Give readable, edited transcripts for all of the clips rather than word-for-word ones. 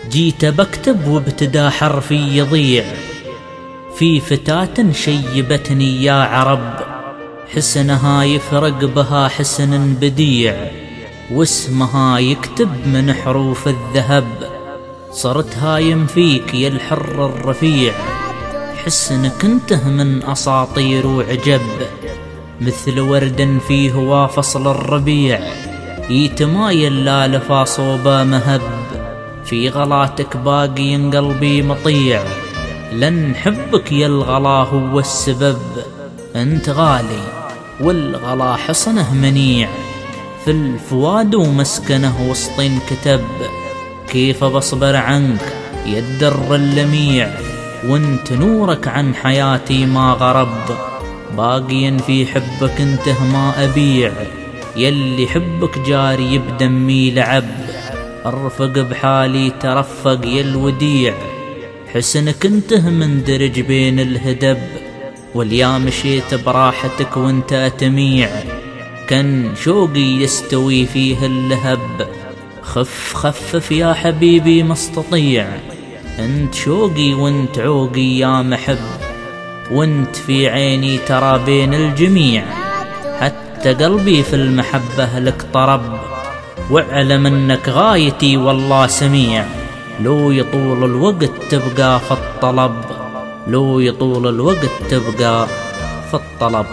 جيت بكتب وابتدى حرفي يضيع في فتاة شيبتني يا عرب، حسنها يفرق بها حسن بديع، واسمها يكتب من حروف الذهب. صرت هايم فيك يا الحر الرفيع، حسنك انته من أساطير وعجب، مثل ورد فيه هوا فصل الربيع، يتمايل لا لفا صوبه مهب. في غلاتك باقي قلبي مطيع، لن حبك يا الغلا هو السبب. انت غالي والغلا حصنه منيع، في الفؤاد ومسكنه وسط كتب. كيف بصبر عنك يا الدر اللميع، وانت نورك عن حياتي ما غرب. باقيا في حبك انته ما أبيع، يلي حبك جاري بدمي لعب. ارفق بحالي ترفق يا الوديع، حسنك انته مندرج بين الهدب. واليا مشيت براحتك وانت أتميع، كان شوقي يستوي فيه اللهب. خف خفف يا حبيبي ما استطيع، انت شوقي وانت عوقي يا محب. وانت في عيني ترى بين الجميع، حتى قلبي في المحبة لك طرب. واعلم انك غايتي والله سميع، لو يطول الوقت تبقى في الطلب. لو يطول الوقت تبقى في الطلب.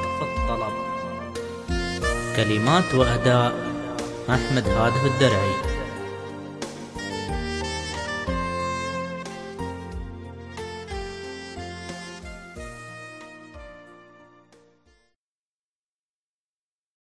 كلمات وأداء أحمد هادف الدرعي.